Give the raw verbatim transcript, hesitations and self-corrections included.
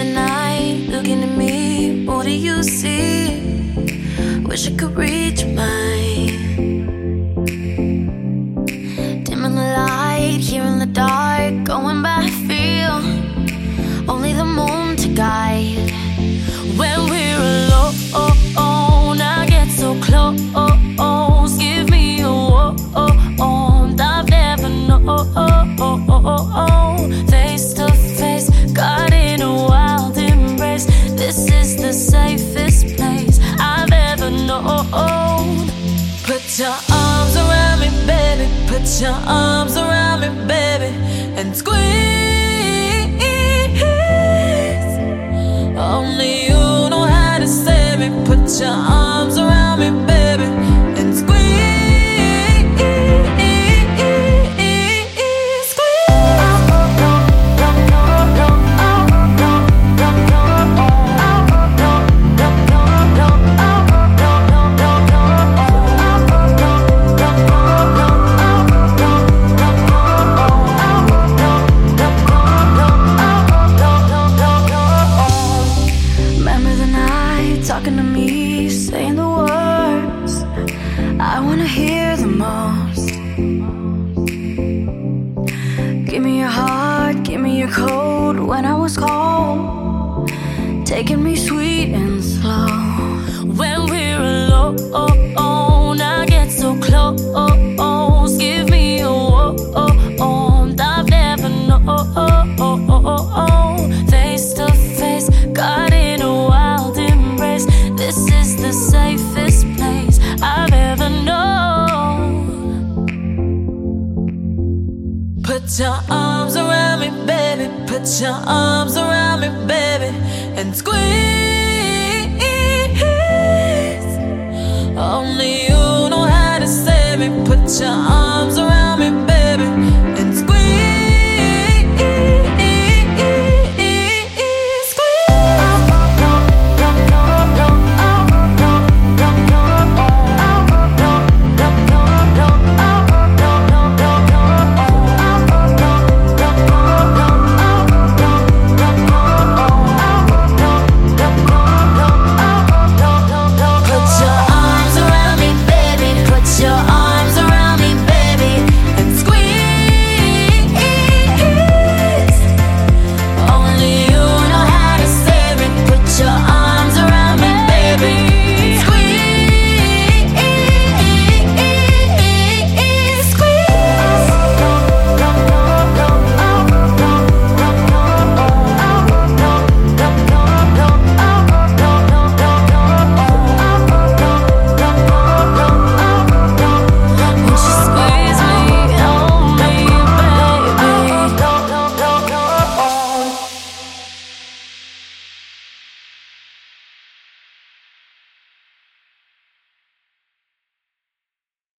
the night, looking at me, what do you see? Wish I could read your mind. Dimming the light, here in the dark, going by feel. Only the moon to guide. When we're alone, I get so close. Give me a warmth I've never known. Face to face, got in a wild embrace. This is the safest place I've ever known. Put your arms around me, baby. Put your arms around me, baby, and squeeze. Only you know how to save me. Put your arms around me, baby, and squeeze. Talking to me, saying the words I wanna hear the most. Give me your heart, give me your code. When I was cold, taking me sweet and slow. When we're alone, I get so close. Give me a warmth I've never known. Face to face, got in a wild embrace. This is the safest place I've ever known. Put your arms around me, baby. Put your arms around me, baby, and squeeze. Only you know how to save me. Put your